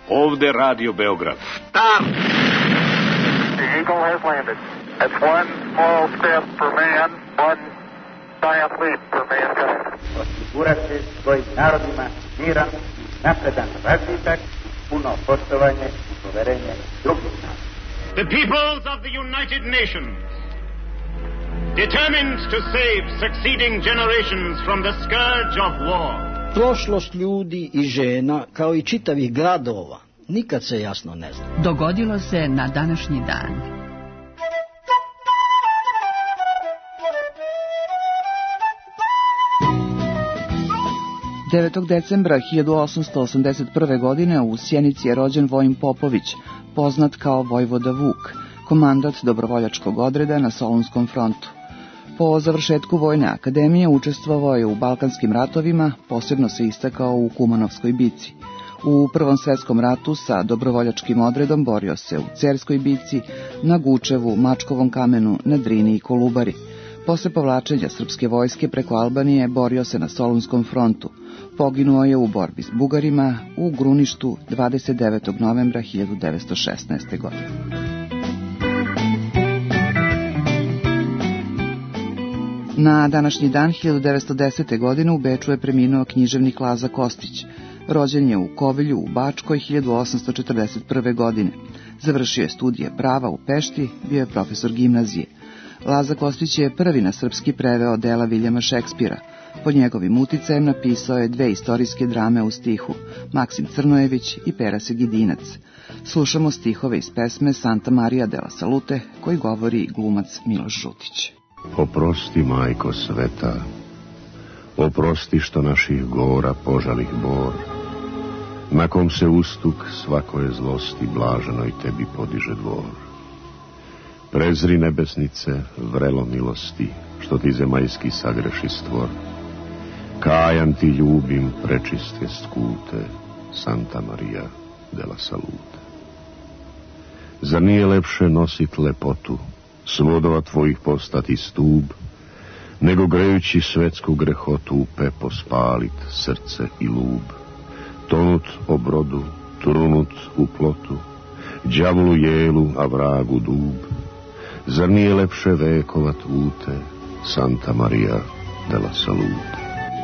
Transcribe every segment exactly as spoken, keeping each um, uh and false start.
Ovde Radio Beograd. Stop! The Eagle has landed. That's one small step for man, one giant leap for mankind. Osigurati svojim narodima miran, napredan razvitak, puno poštovanje i poverenje drugih naroda. The peoples of the United Nations, determined to save succeeding generations from the scourge of war. Prošlost ljudi i žena, kao i čitavih gradova, nikad se jasno ne zna. Dogodilo se na današnji dan. devetog decembra hiljadu osamsto osamdeset prve. godine u Sjenici je rođen Vojin Popović, poznat kao Vojvoda Vuk, komandant dobrovoljačkog odreda na Solunskom frontu. Po završetku Vojne akademije učestvovao je u Balkanskim ratovima, posebno se istakao u Kumanovskoj bici. U Prvom svetskom ratu sa dobrovoljačkim odredom borio se u Cerskoj bici, na Gučevu, Mačkovom kamenu, na Drini i Kolubari. Posle povlačenja srpske vojske preko Albanije borio se na Solunskom frontu. Poginuo je u borbi s Bugarima u Gruništu dvadeset devetog novembra hiljadu devetsto šesnaeste. godine. Na današnji dan hiljadu devetsto desete. godine u Beču je preminuo književnik Laza Kostić. Rođen je u Kovilju u Bačkoj hiljadu osamsto četrdeset prve. godine. Završio je studije prava u Pešti, bio je profesor gimnazije. Laza Kostić je prvi na srpski preveo dela Viljama Šekspira. Pod njegovim uticajem napisao je dve istorijske drame u stihu, Maksim Crnojević i Pera Segidinac. Slušamo stihove iz pesme Santa Maria della Salute, koji govori glumac Miloš Žutić. Oprosti, majko sveta, oprosti što naših gora požalih bor, na kom se ustuk svakoje zlosti blaženoj tebi podiže dvor. Prezri nebesnice, vrelo milosti, što ti zemaljski sagreši stvor. Kajan ti ljubim prečiste skute, Santa Maria della Salute. Zar nije lepše nosit lepotu, svodova tvojih postati stub, nego grejući svetsku grehotu u pepo spalit srce i lub, tonut o brodu, trunut u plotu, đavolu jelu, a vragu dub. Zar nije lepše vekovat ute, Santa Maria della Salute?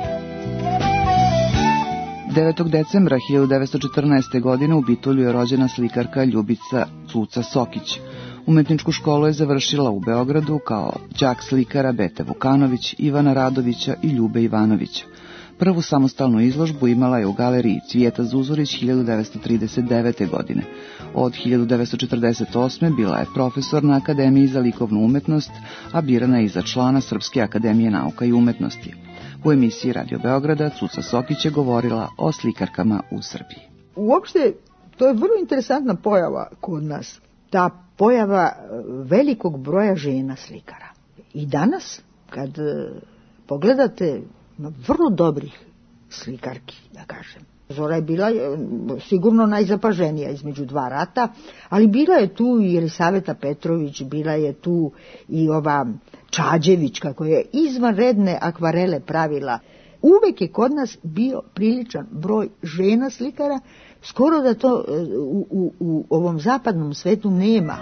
devetog decembra hiljadu devetsto četrnaeste. godine u Bitolju je rođena slikarka Ljubica Cuca Sokić. Umetničku školu je završila u Beogradu kao đak slikara Bete Vukanović, Ivana Radovića i Ljube Ivanovića. Prvu samostalnu izložbu imala je u galeriji Cvijeta Zuzorić hiljadu devetsto trideset devete. godine. Od hiljadu devetsto četrdeset osme. bila je profesor na Akademiji za likovnu umetnost, a birana je i za člana Srpske akademije nauka i umetnosti. U emisiji Radio Beograda Cuca Sokić je govorila o slikarkama u Srbiji. Uopšte, to je vrlo interesantna pojava kod nas. Ta pojava velikog broja žena slikara. I danas, kad pogledate vrlo dobrih slikarki, da kažem. Zora je bila sigurno najzapaženija između dva rata, ali bila je tu i Elisaveta Petrović, bila je tu i ova Čađević, kako je izvanredne akvarele pravila. Uvek je kod nas bio priličan broj žena slikara, skoro da to u, u, u ovom zapadnom svetu nema.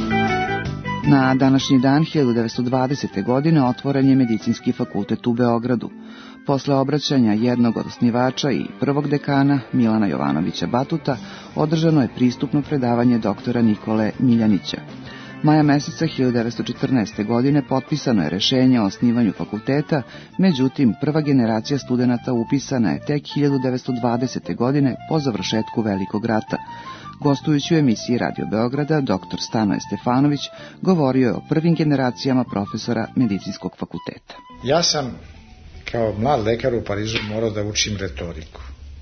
Na današnji dan hiljadu devetsto dvadesete. godine otvoren je Medicinski fakultet u Beogradu. Posle obraćanja jednog od osnivača i prvog dekana Milana Jovanovića Batuta održano je pristupno predavanje doktora Nikole Miljanića. Maja meseca hiljadu devetsto četrnaeste. godine potpisano je rešenje o osnivanju fakulteta, međutim prva generacija studenata upisana je tek hiljadu devetsto dvadesete. godine po završetku Velikog rata. Gostujući u emisiji Radio Beograda, doktor Stanoje Stefanović govorio je o prvim generacijama profesora Medicinskog fakulteta. Ja sam kao mlad lekar u Parizu morao da učim retoriku.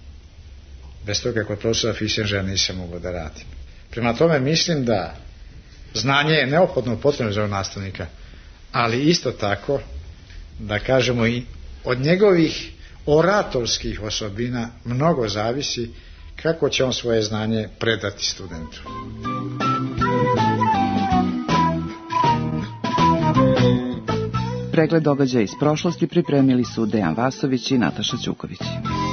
Bez toga kod profesora Fisenžera nisam mogao da radim. Prema tome mislim da znanje je neophodno potrebno za nastavnika, ali isto tako da kažemo i od njegovih oratorskih osobina mnogo zavisi kako će on svoje znanje predati studentu. Pregled događaja iz prošlosti pripremili su Dejan Vasović i Nataša Ćuković.